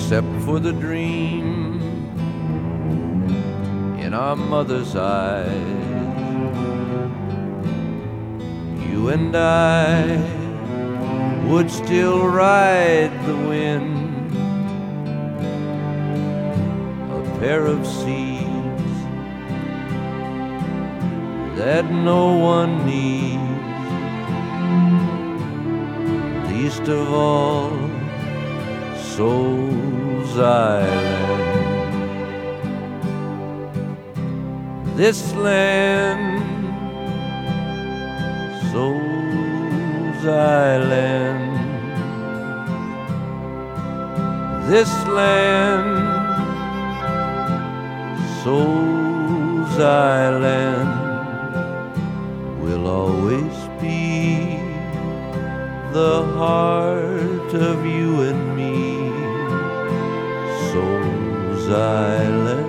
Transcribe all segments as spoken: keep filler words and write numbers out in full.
except for the dream in our mother's eyes. You and I would still ride the wind, a pair of seeds that no one needs, least of all Soul's Island. This land, Soul's Island. This land, Soul's Island, will always be the heart of you and me. Soul's Island.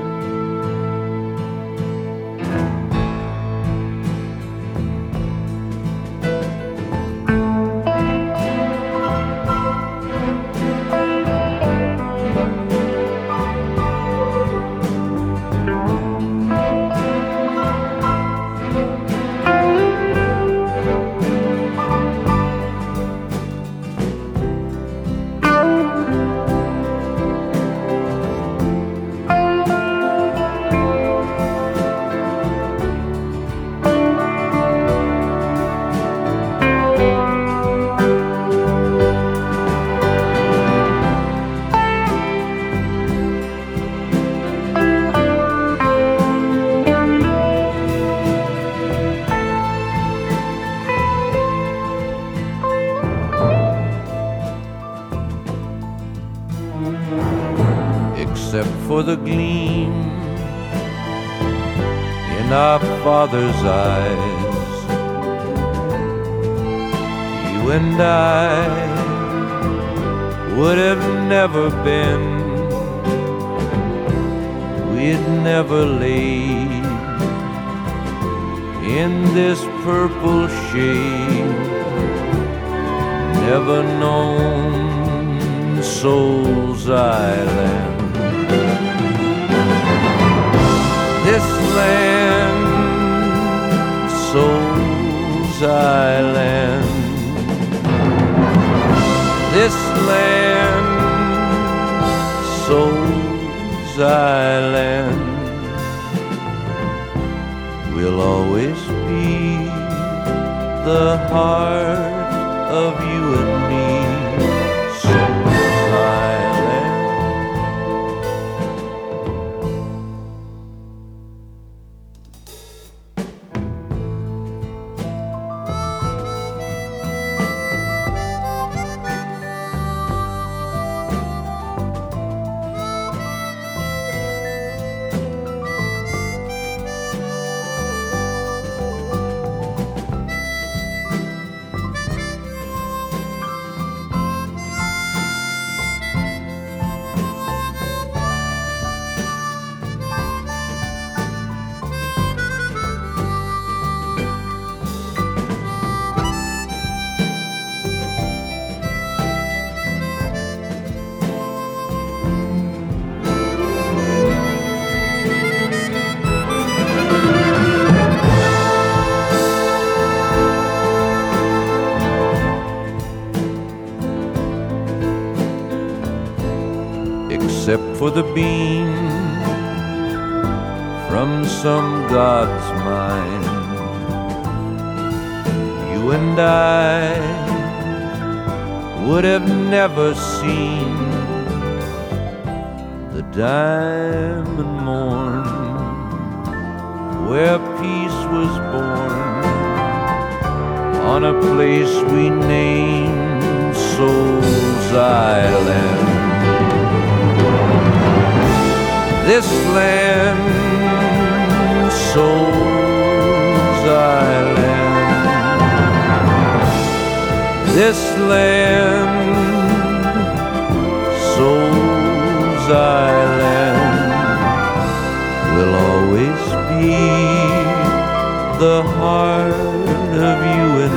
Except for the gleam in our father's eyes, you and I would have never been, we'd never laid in this purple shade, never known Soul's Island. This land, Soul's Island. This land, Soul's Island, will always be the heart of you and me. Soul's Island. Except for the beam from some god's mind, you and I would have never seen the diamond morn where peace was born on a place we named Soul's Island. This land, Soul's Island. This land, Soul's Island, will always be the heart of you and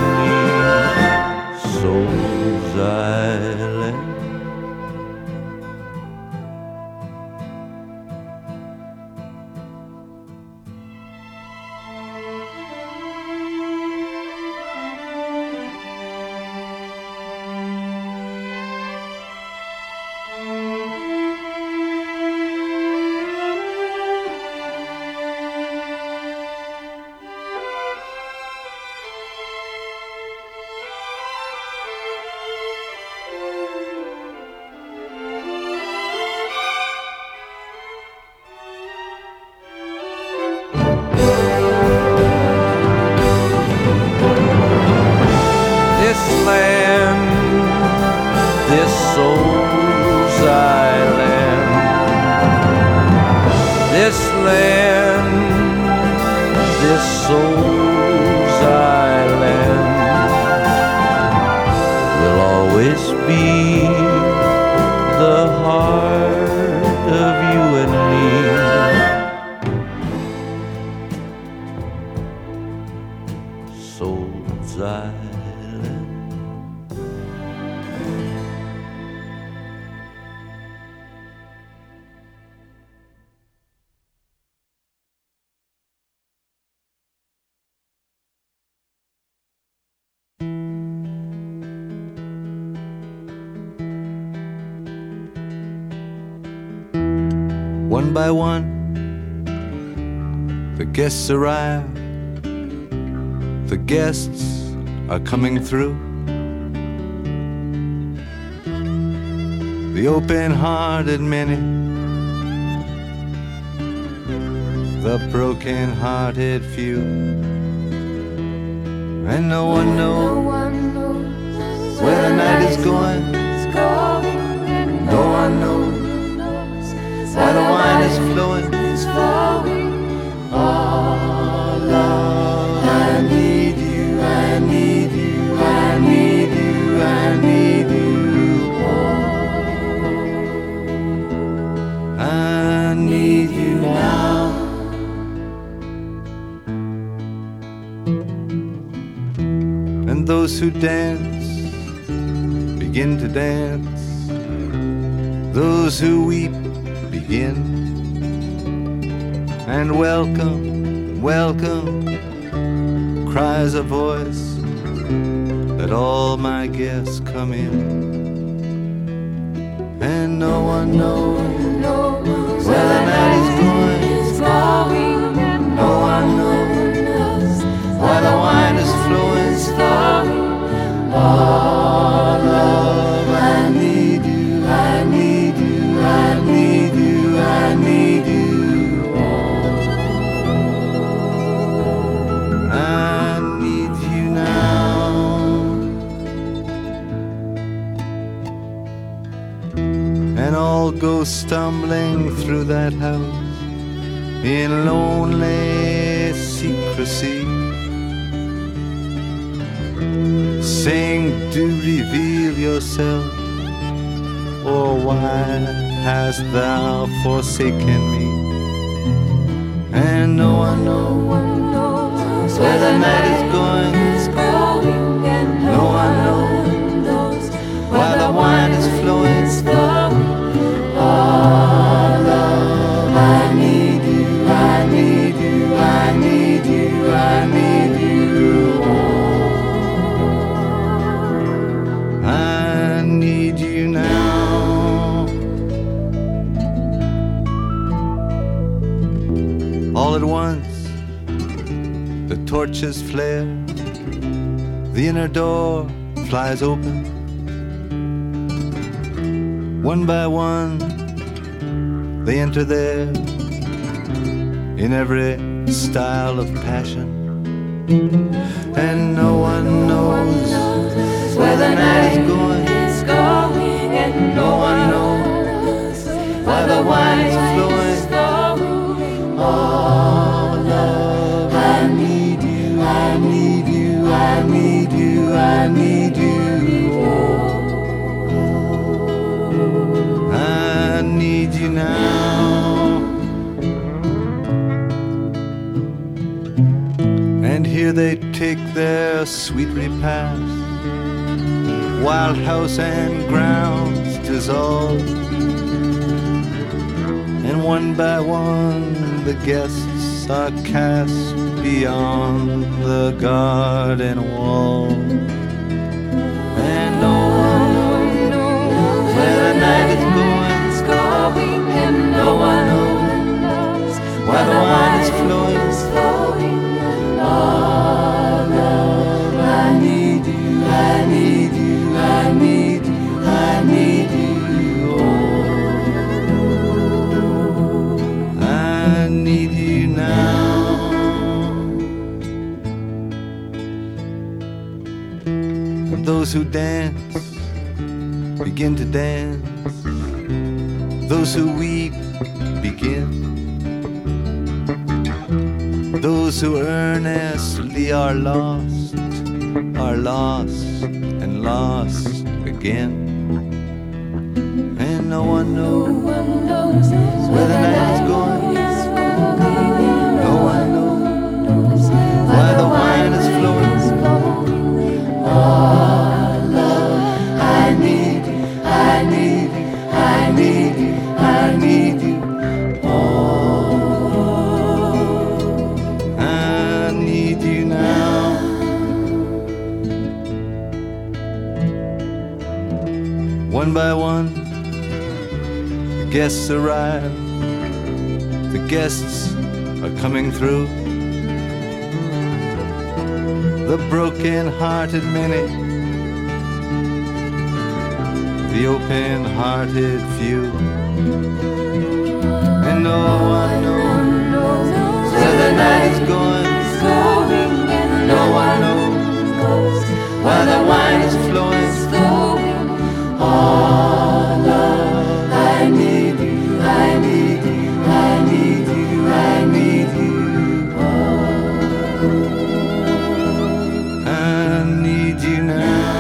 me. Soul's Island. this land, this soul's island, will always be the heart of you and me. Soul's Island. One by one, the guests arrive. The guests are coming through. The open-hearted many, the broken-hearted few, and no one knows where the night is going. No one knows why the wine is flowing. Oh, love, I need you, I need you, I need you, I need you. Oh, I need you now. And those who dance begin to dance. Those who weep begin, and welcome, welcome, cries a voice, that all my guests come in, and no one knows where the night is going. No one knows why the wine is flowing. Oh, love, I need you, I need you, I need you, I need you. Oh, I need you now. And all go stumbling through that house in lonely secrecy, saying, do reveal yourself, or why hast thou forsaken me? And no one knows where the night is going. No one knows why the wine is flowing. Oh, love, I need you, I need you, I need you, I need you. I need you now. All at once, the torches flare. The inner door flies open. One by one, they enter there, in every style of passion. And no one knows where the night is going. No one knows why the wine is flowing. Oh, love, I need you, I need you, I need you, I need you. I need you now. And here they take their sweet repast, while house and grounds dissolve, and one by one the guests are cast beyond the garden wall. And no one knows where the night is going, and no one knows why the wine is flowing. Oh, love, I need you, I need you, I need you, I need you. Oh, I need you now. Those who dance begin to dance. Those who weep begin, those who earnestly are lost are lost and lost again. And no one knows where the night is going. No one knows why the wine is flowing. Oh, love, I need you, I need you, I need you, I need you. One by one, the guests arrive. The guests are coming through. The broken-hearted many, the open-hearted few. And no one knows where the night is going. No one knows why the wine is flowing. Oh, love, I need you, I need you, I need you, I need you. Oh, I need you now.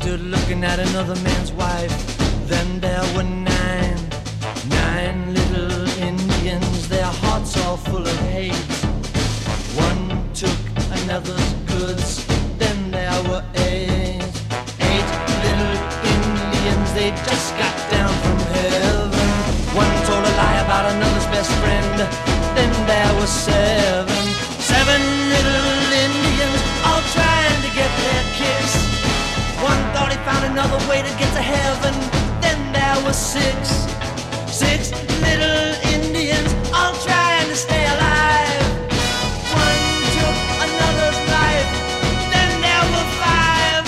stood looking at another man's wife. Then there were nine, nine little Indians, their hearts all full of hate. One took another's goods, then there were eight, eight little Indians, they just got down from heaven. One told a lie about another's best friend, then there were seven, seven little Indians, all trying to get their kiss. One thought he found another way to get to heaven, then there were six, six little Indians, all trying to stay alive. One took another's life, then there were five.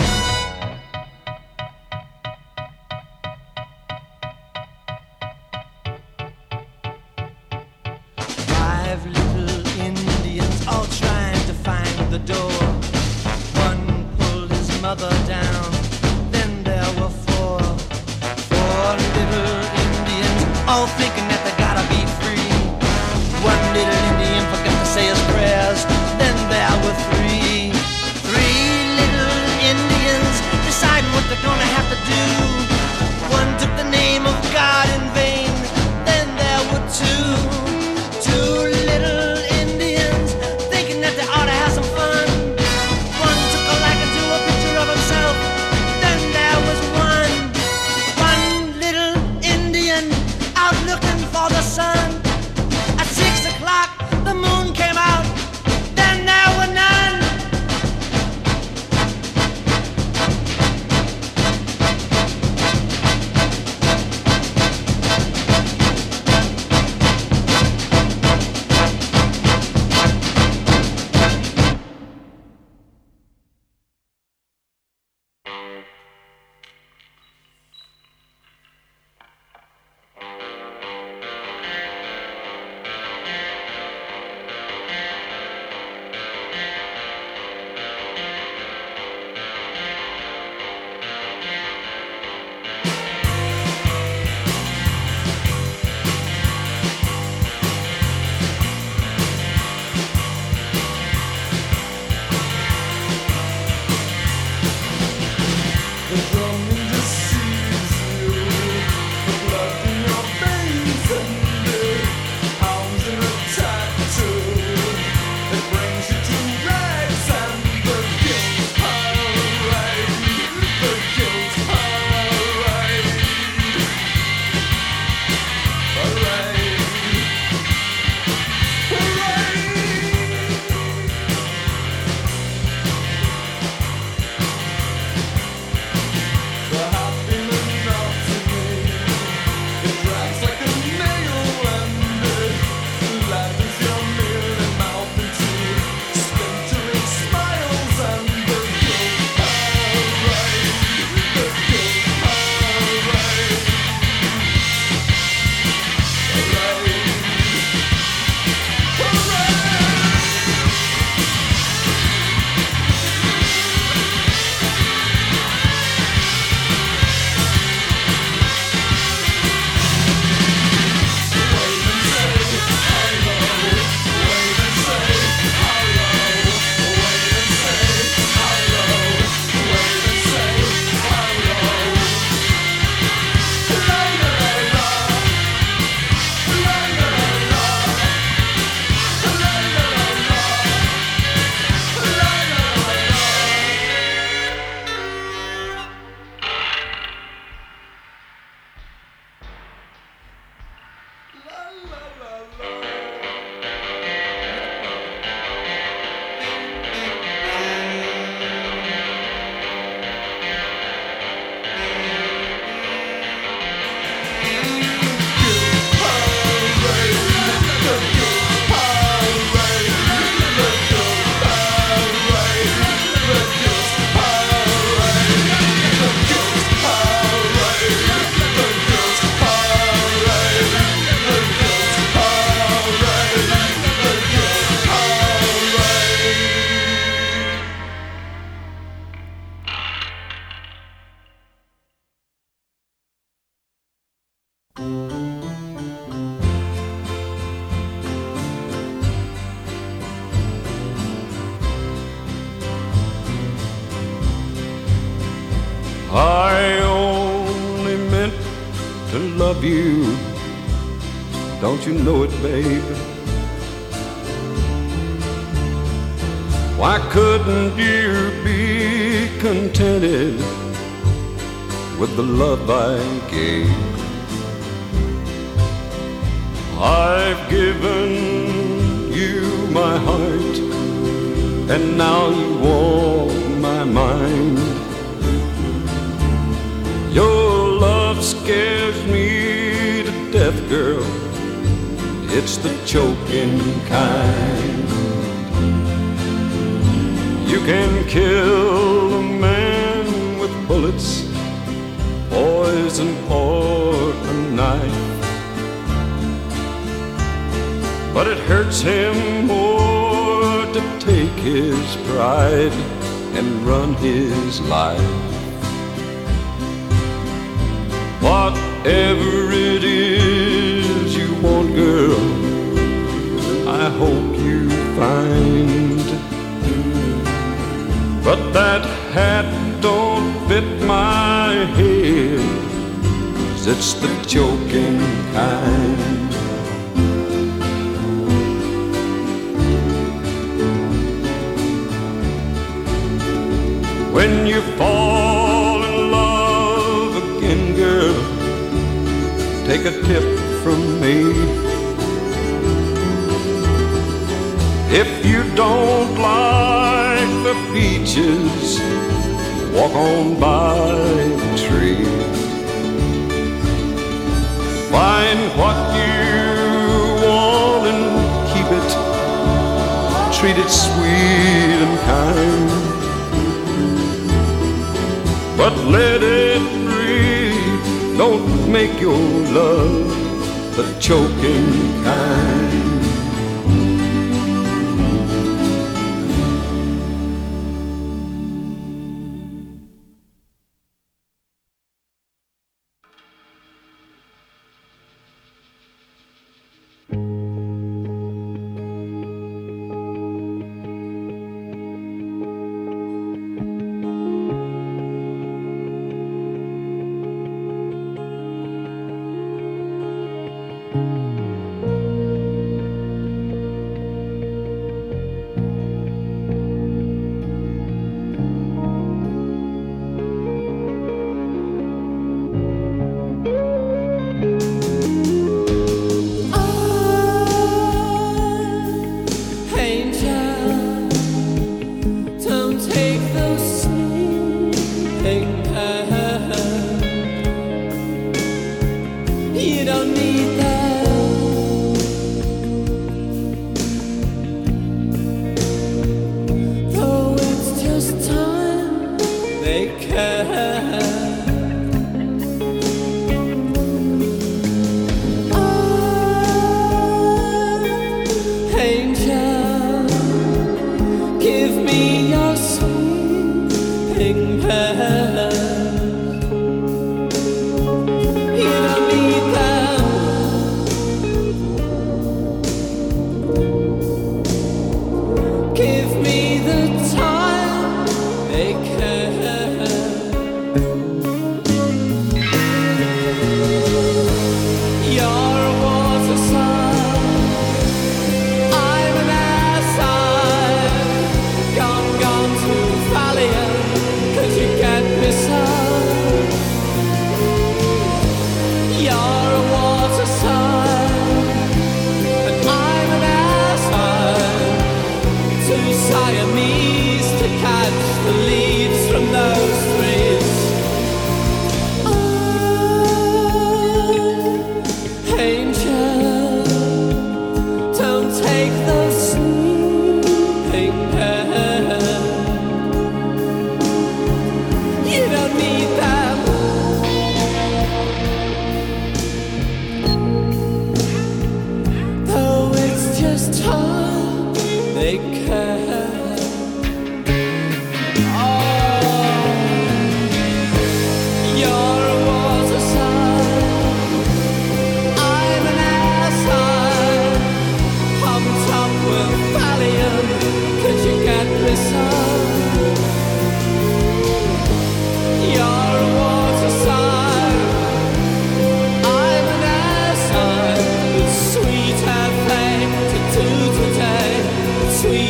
Five little Indians, all trying to find the door. One pulled his mother down, then there were four, four little Indians, all thinking that they gotta be free. One little Indian forgot to say his prayers, then there were three, three little Indians deciding what they're gonna have to do. One took the name of God in vain, then there were two, two little Indians thinking that they ought to have some fun. love you. Don't you know it, babe? Why couldn't you be contented with the love I gave? I've given you my heart, and now you want my mind. Your love scares me to death, girl. It's the choking kind. You can kill a man with bullets, poison or a knife, but it hurts him more to take his pride and run his life. Whatever it is you want, girl, I hope you find. But that hat don't fit my head, 'cause it's the choking kind. When you fall in love again, girl, take a tip from me. If you don't like the beaches, walk on by the tree. Find what you want and keep it. Treat it sweet and kind, but let it breathe. Don't make your love the choking kind. Cause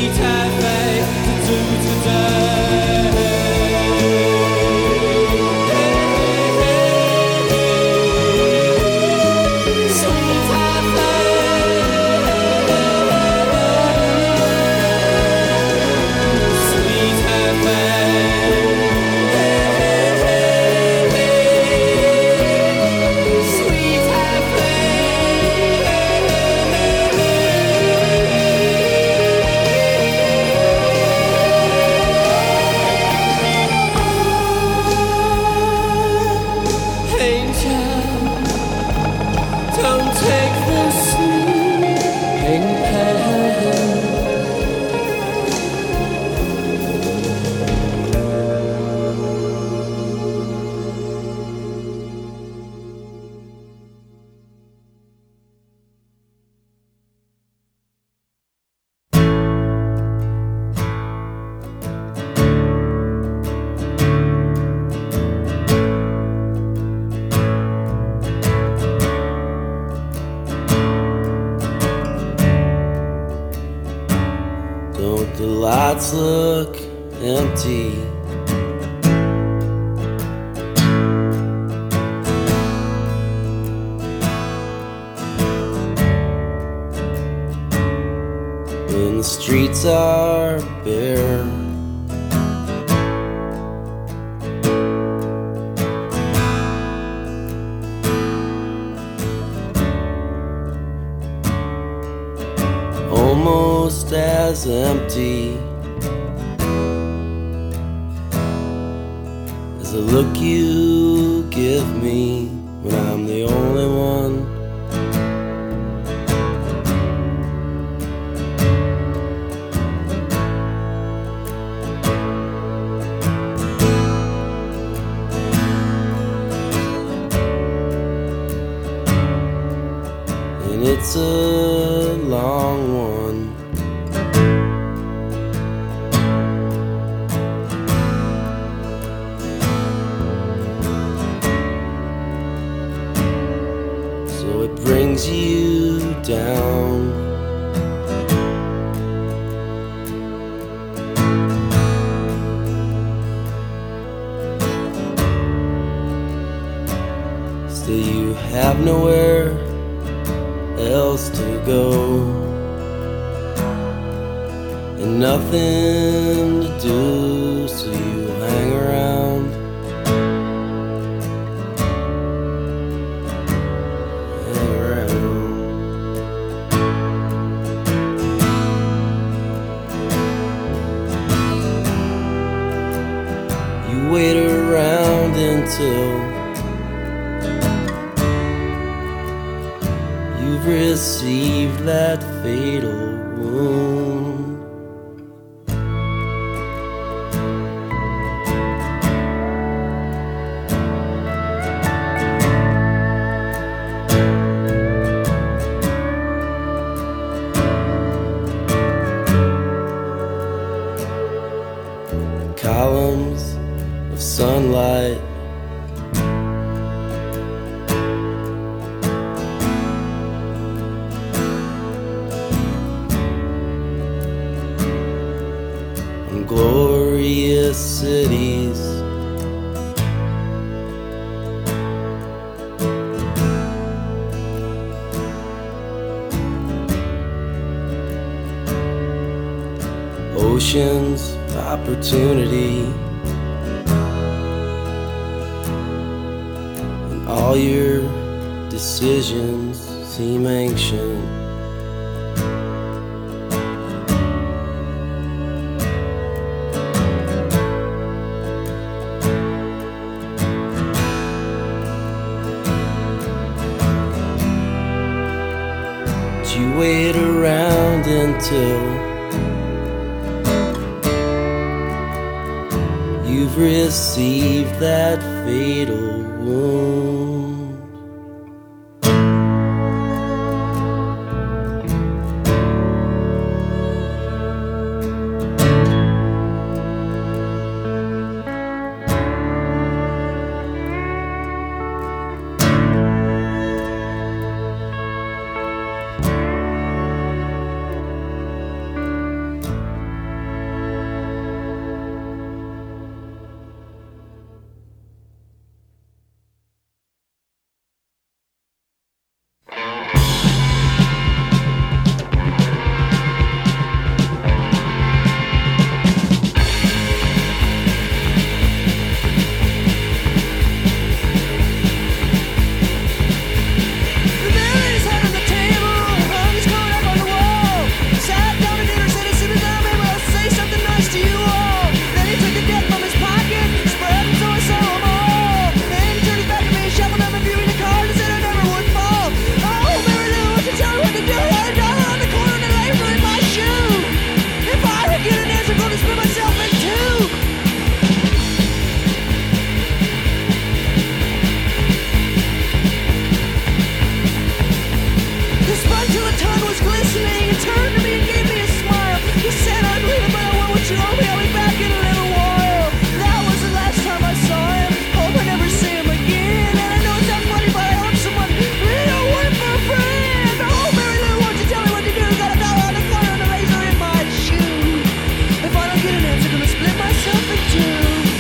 lights look empty. When the streets are bare, almost as empty as the look you give me when I'm the only one. And it's a long one. So it brings you down. Still you have nowhere else to go, and nothing to do, so you hang around, hang around. You wait around until you've received that fatal wound. Columns of sunlight, glorious cities, oceans of opportunity, and all your decisions seem ancient. You wait around until you've received that fatal wound. she won't be I'll be back in a little while. That was the last time I saw him. Hope I never see him again. And I know it's not funny, but I hope someone really don't work for a friend. Oh, Mary Lou, won't you tell me what to do? Got a dollar on the corner and a razor in my shoe. If I don't get an answer, gonna split myself in two.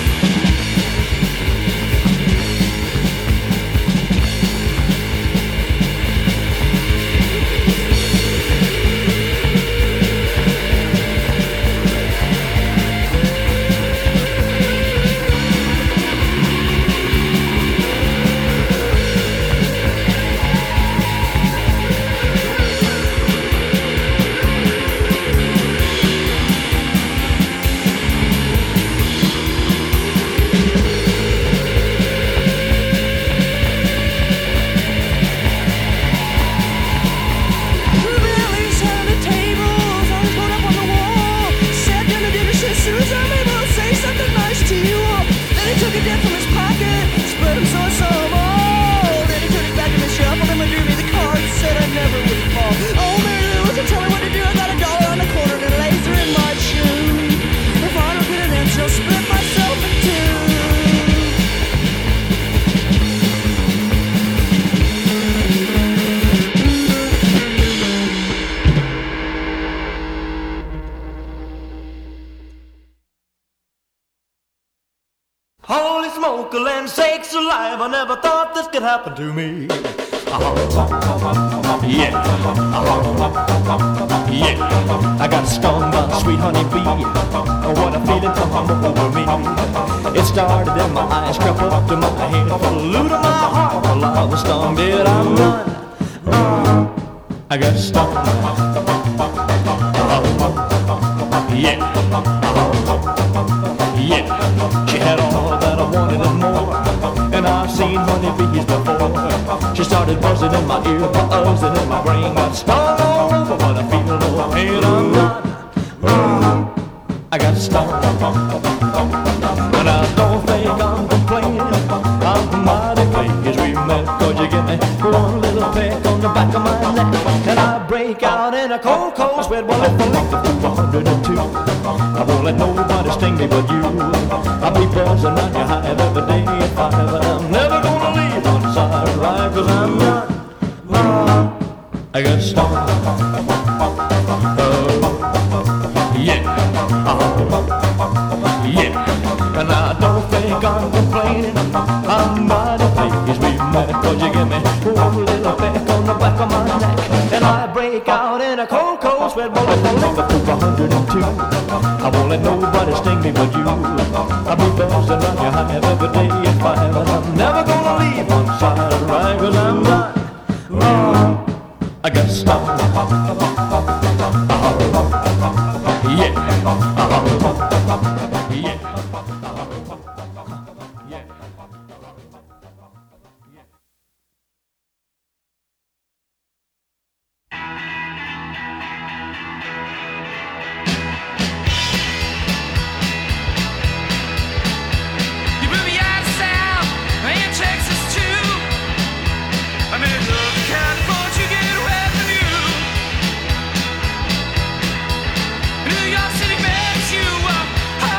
Holy smoke, land sakes alive, I never thought this could happen to me. Uh-huh. Yeah. Uh-huh. Yeah. I got stung by a sweet honey bee. Oh, what a feeling come over me. It started in my eyes, crept up to my head, flew to my heart. Well, I was stung, did I run? Uh, I got stung. Uh-huh. Yeah. Uh-huh. Yeah. She had all that I wanted and more, and I've seen honeybees before. She started buzzing in my ear, buzzing in my brain, got stung all over, but I feel no pain. I'm not. Mm, I got stung, and I don't think I'm complaining. I'm mighty pleased we met, 'cause you give me one little peck on the back of my neck, and I break out in a cold, cold sweat. Well, if I lick the one hundred and two, I won't let nobody sting me but you. I'll be buzzing on your hive every day at five, and I'm never gonna leave one side right, 'cause I'm not. Uh, I got stung. Uh, yeah. Uh, yeah. And I don't think I'm complaining. I'm mighty pleased we met, 'cause you give me one little peck on the back of my neck, and I break out in a cold, cold sweat. Well, if I lick up to one hundred and two, I won't let nobody sting me but you. I'll be buzzing on your hive every day at five, and I'm never gonna leave one side right, 'cause I'm not. Uh, I got stung. Uh-huh. Yeah. Uh-huh. Yeah. New York City makes you uh,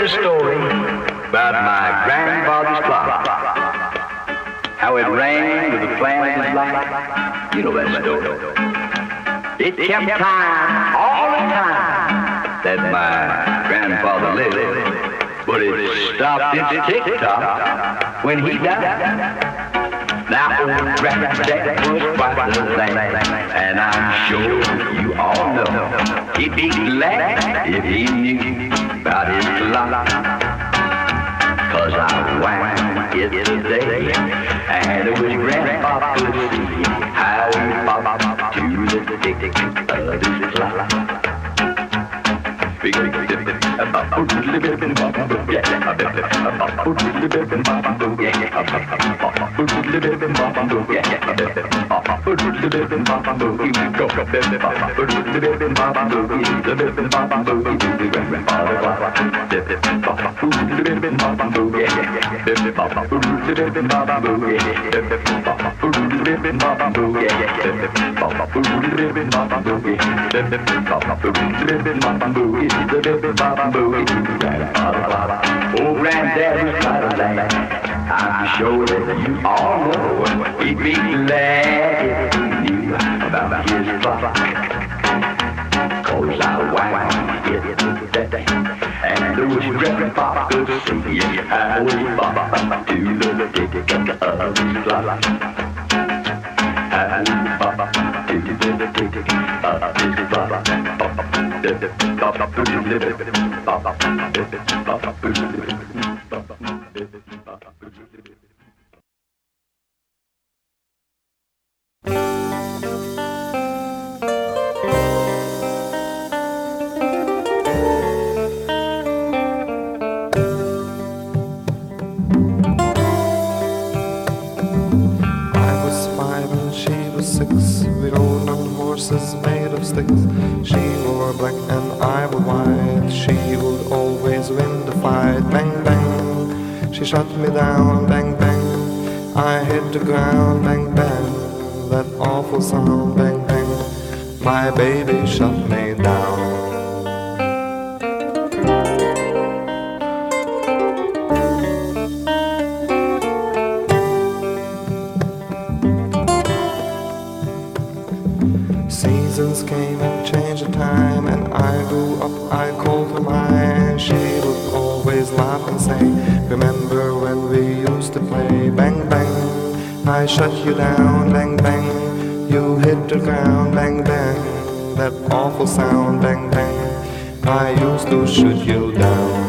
the story about my grandfather's clock. How it rang with the flame of his light. You know that story. It kept time all the time that my grandfather lived, but it stopped its tick-tock when he died. Now old Granddad was quite the thing, and I'm sure you all know he'd be glad if he knew about his clock. Cause I wound it today, and it was Grandpa could see how he bobbed to the tick of his clock. Big, big, big, big, big, Oh, Granddad was quite a lad. I'm sure that you all know he'd be glad if he knew about his clock. Cause I wound it today, and those Grandpa could see how he bobbed to the tick of his clock. How he bobbed to the tick of his clock. Made of sticks. She wore black and I wore white. She would always win the fight. Bang, bang, she shut me down. Bang, bang, I hit the ground. Bang, bang, that awful sound. Bang, bang, my baby shut me down. Seasons came and changed the time, and I grew up, I called her mine. She would always laugh and say, remember when we used to play? Bang, bang, I shut you down. Bang, bang, you hit the ground. Bang, bang, that awful sound. Bang, bang, I used to shoot you down.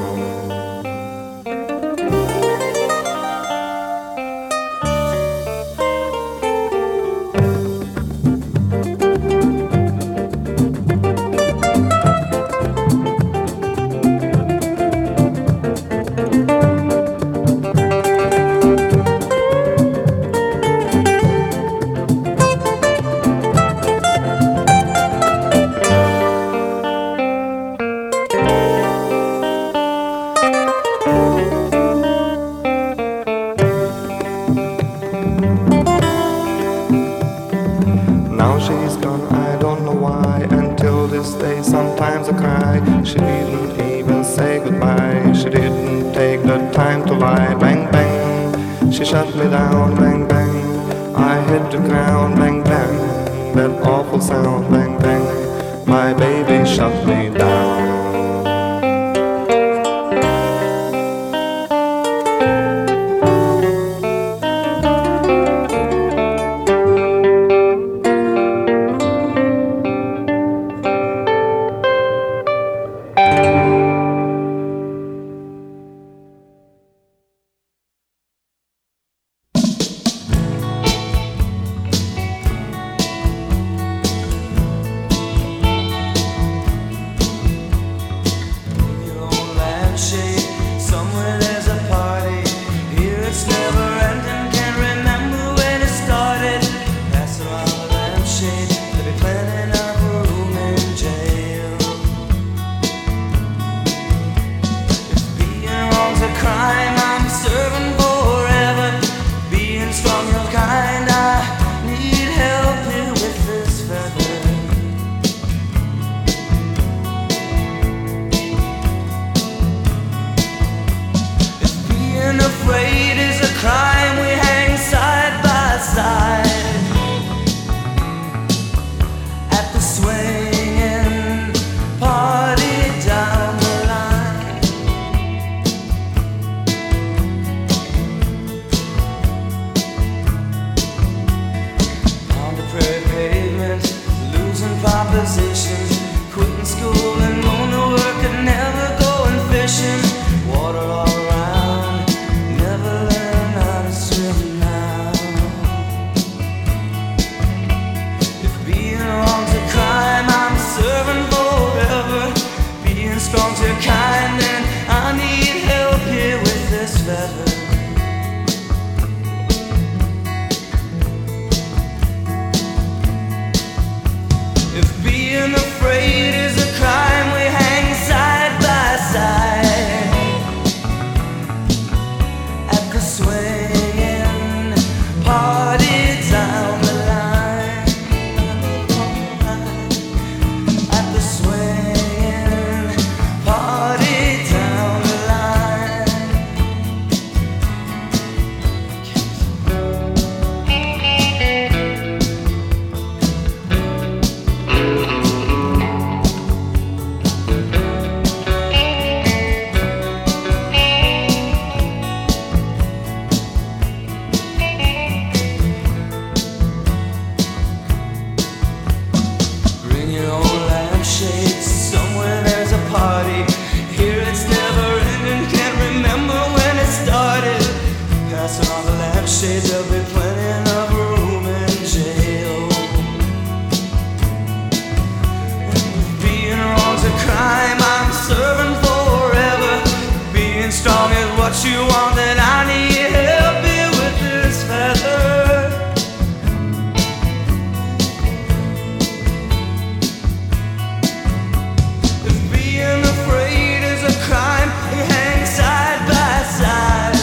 Now she's gone, I don't know why. Until this day sometimes I cry. She didn't even say goodbye. She didn't take the time to lie. Bang, bang, she shut me down. Bang, bang, I hit the ground. Bang, bang, that awful sound. Bang, bang, my baby shut me down. say there'll be plenty of room in jail. Being wrong's a crime I'm serving forever. Being strong is what you want, and I need help you with this feather. If being afraid is a crime, we hang side by side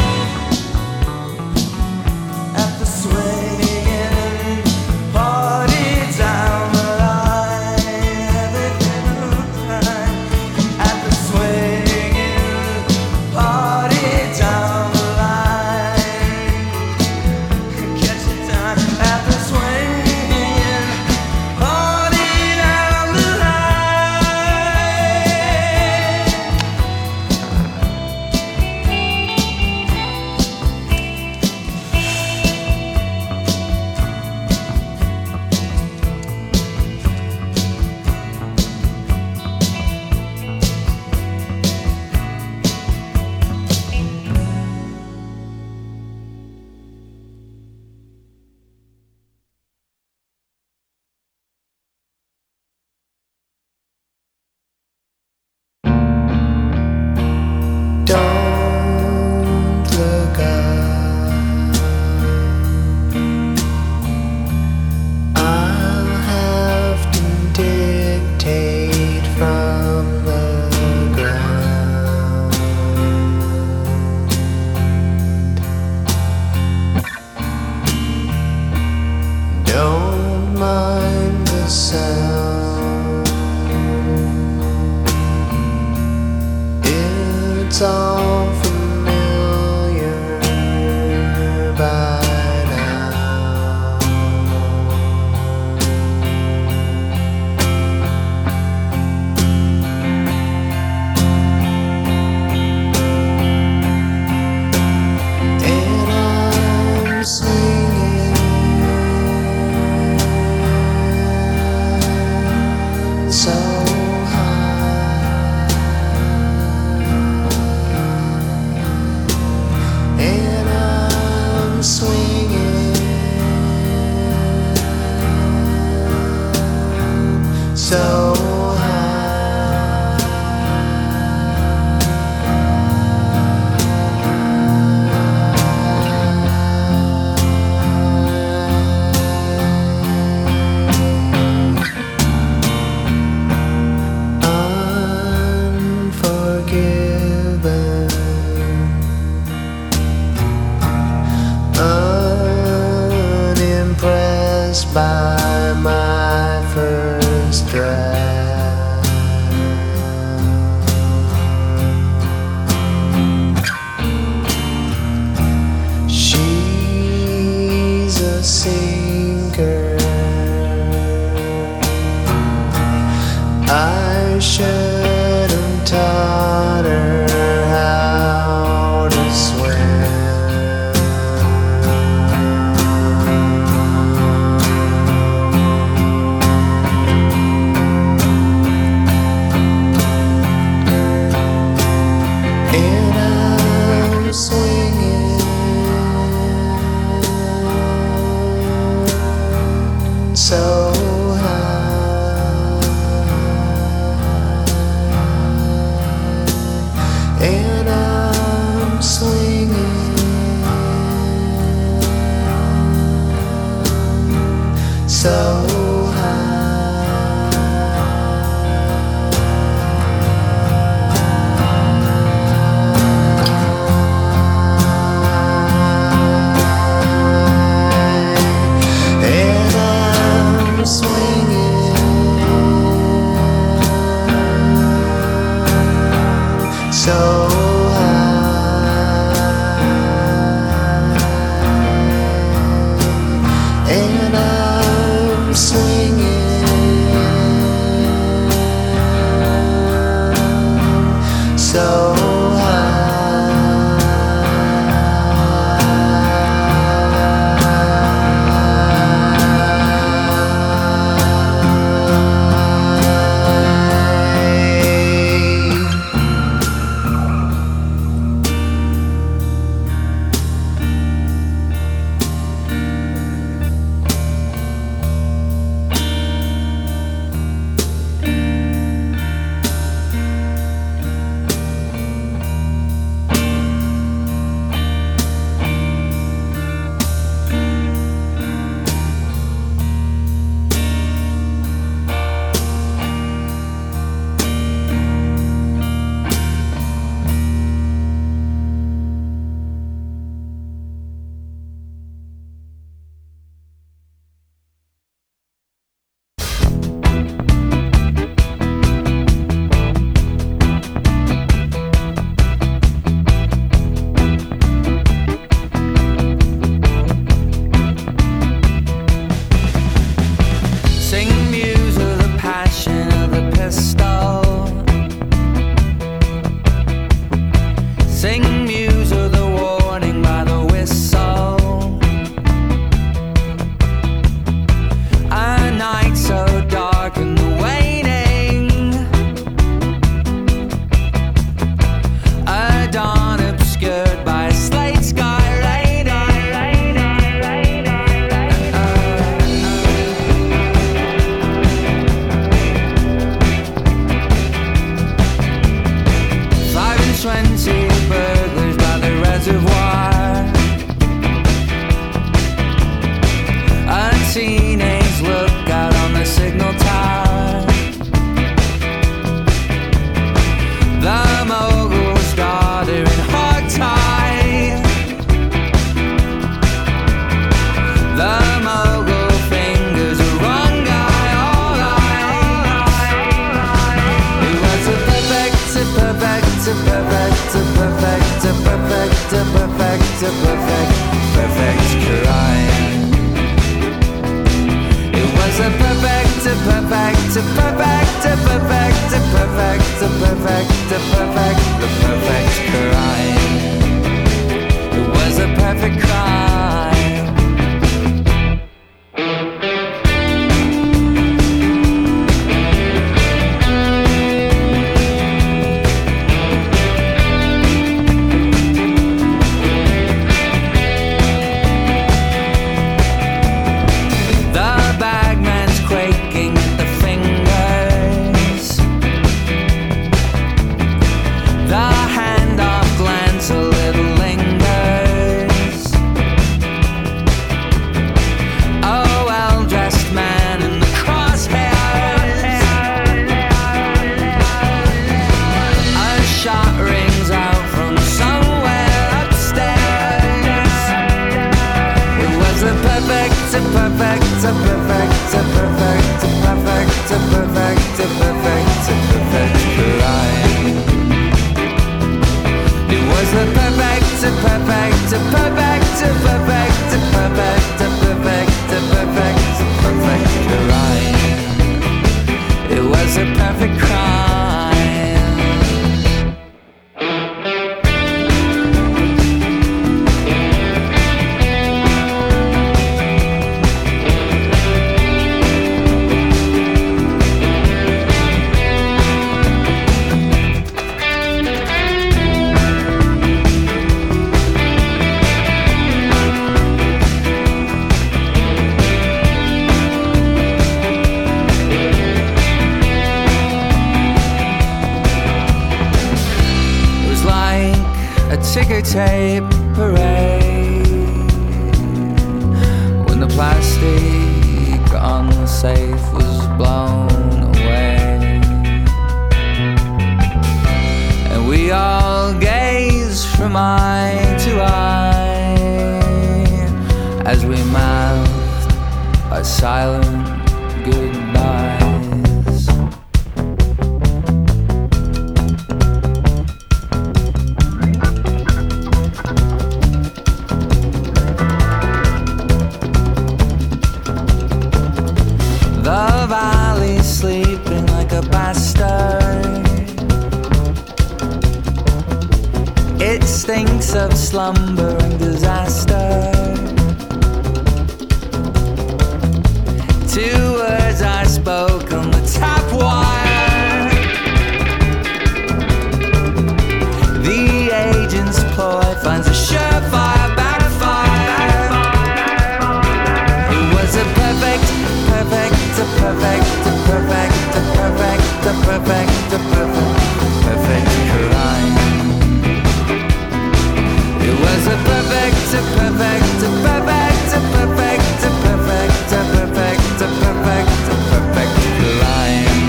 at the swinging party down the line. Everything right at the swinging party down the line. Catch the time at the swinging party down the line. Don't look up. I'll have to dictate from the ground. Don't mind the sound. It's all familiar by now. And I'm swinging so high. And I'm swinging so unforgiven, unimpressed by my first draft. She's a sinker. I should have taught her how to swim. And I'm swinging so high. And I'm swinging so high. And I'm swinging so high. And I'm swinging so high. Sing muse of the warning by the whistle. A night so dark and the waning, a dawn obscured by a slate sky raining. Five and twenty burglars by the reservoir. A teenage lookout on the signal tower. The mogul's daughter in hogtie. The mogul fingers a wrong guy, all right. It was a perfect, a perfect, a perfect, a perfect, a perfect, a perfect, a perfect, perfect crime. It was a perfect, a perfect, a perfect, a perfect, a perfect, a perfect, a perfect, a perfect crime. It was a perfect crime. The bagman's quaking at the fingers. The handoff glance a little lingers. A well-dressed man in the crosshairs. A shot rings out from somewhere upstairs. It was a perfect, a perfect, a perfect, a perfect, a perfect, a perfect, a perfect, a perfect crime. It was a perfect, a perfect, a perfect, a perfect, a perfect, a perfect, a perfect, a perfect crime. It was a perfect crime. It was like a ticker tape parade when the plastic on the safe was blown away, and we all gazed from eye to eye as we mouthed our silent goodbyes. The valley sleeping like a bastard. It stinks of slumber and disaster. Two words I spoke on the tap wire. The agent's ploy finds a surefire backfire. It was a perfect, perfect, a perfect, a perfect, a perfect, a perfect, a perfect, perfect crime. It was a perfect, a perfect, a perfect, a perfect, a perfect, a perfect, a perfect, a perfect crime.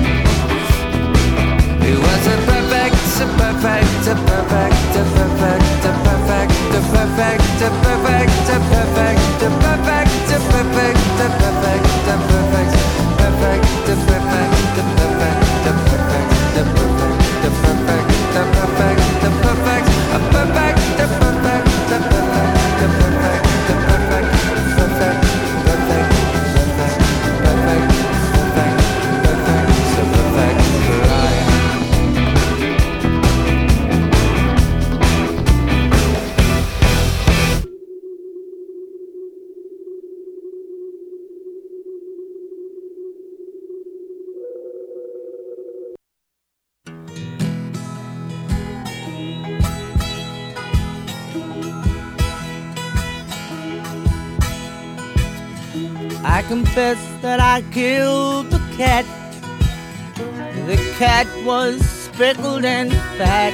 It was a perfect, a perfect, a perfect, a perfect, a perfect, a perfect, a perfect, a perfect, a perfect, a perfect, a perfect, a perfect, a perfect, perfect, a perfect, a perfect, a perfect, a perfect, a perfect, a perfect, a perfect, a perfect, a perfect, a perfect, a perfect, a perfect, perfect. confess that I killed the cat. The cat was speckled and fat.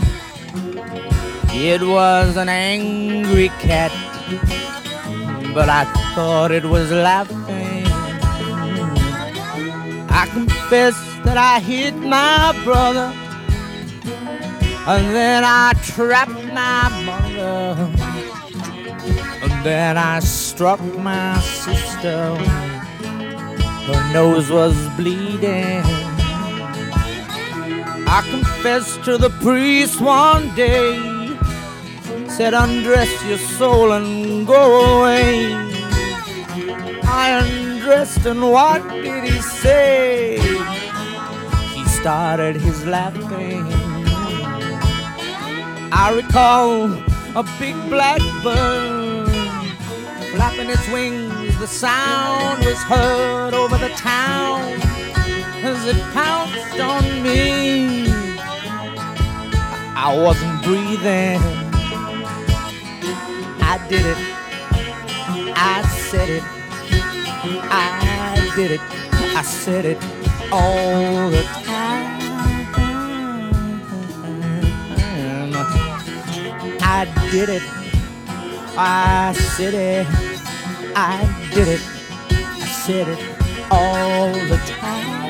It was an angry cat, but I thought it was laughing. I confess that I hit my brother, and then I trapped my mother, and then I struck my sister. Her nose was bleeding. I confessed to the priest one day, said undress your soul and go away. I undressed, and what did he say? He started his laughing. I recall a big black bird flapping its wings. The sound was heard over the town as it pounced on me. I wasn't breathing. I did it. I said it. I did it. I said it all the time. I did it. I said it. I did it. I said it all the time.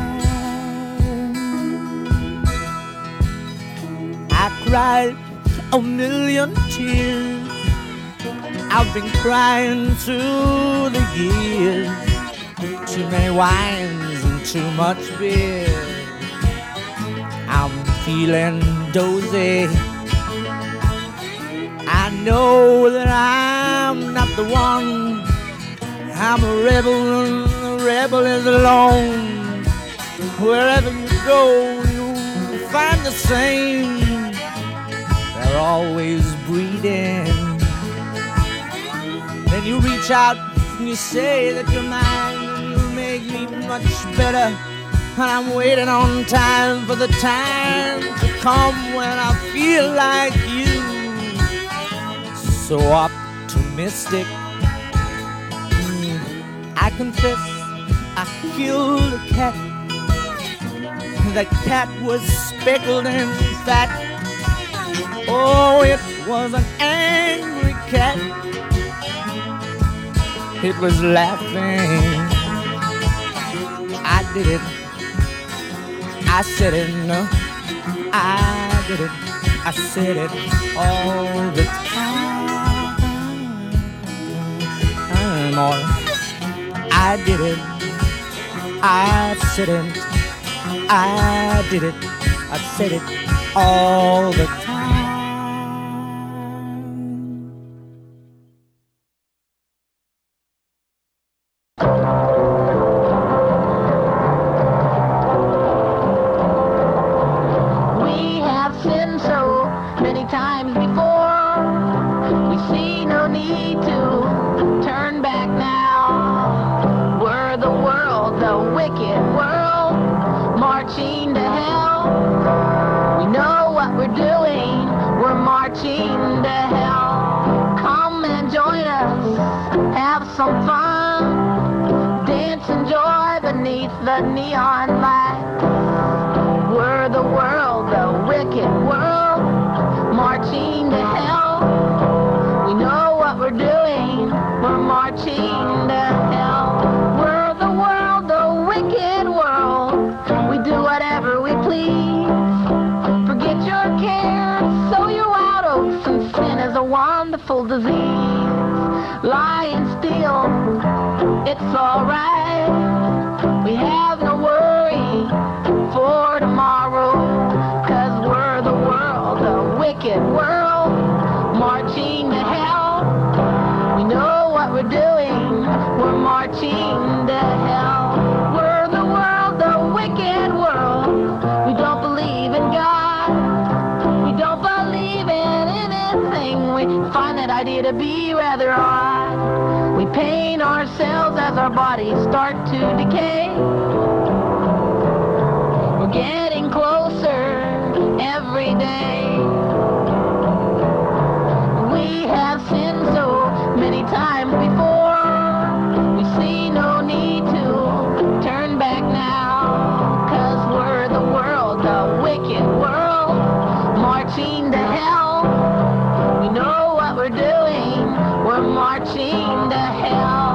I cried a million tears. I've been crying through the years. Too many wines and too much beer. I'm feeling dozy. I know that I'm not the one. I'm a rebel, and the rebel is alone. Wherever you go, you'll find the same. They're always breeding. Then you reach out and you say that you're mine, and you make me much better. And I'm waiting on time for the time to come when I feel like you. So optimistic. I confess I killed a cat. That cat was speckled and fat. Oh, it was an angry cat. It was laughing. I did it. I said it. No, I did it. I said it all the time. More. I did it. I said it. I did it. I said it all the time. We have sinned so many times before. We see no need to turn back now. We're the world, the wicked world, marching to hell. We know what we're doing, we're marching to hell. Come and join us, have some fun, dance and joy beneath the neon lights. We're the world, the wicked world, marching to hell. We know what we're doing, we're marching to hell. We're the world, the wicked world, we do whatever we please. Forget your cares, sow your wild oats, and sin is a wonderful disease. Lie and steal, it's alright. We have no worry for tomorrow, 'cause we're the world, the wicked world, marching to hell. We know what we're doing, we're marching to hell. We're the world, the wicked world. We don't believe in God, we don't believe in anything. We find that idea to be rather odd. We pain ourselves as our bodies start to decay. We're getting closer every day. We have sinned so many times before. We see no hell. We know what we're doing. We're marching to hell.